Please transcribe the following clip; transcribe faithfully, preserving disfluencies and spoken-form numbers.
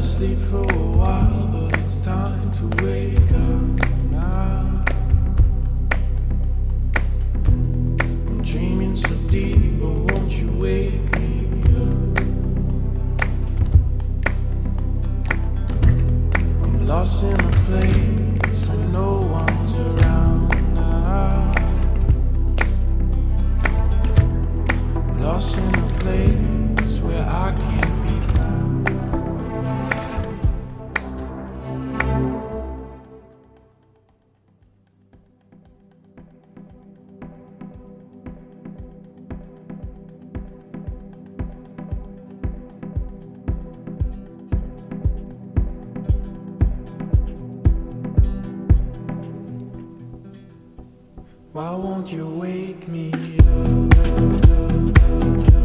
asleep for a while, but it's time to wake up now. I'm dreaming so deep, but won't you wake me up? I'm lost in a place where no one's around now. Lost in a place where I can't be found. Why won't you wake me up?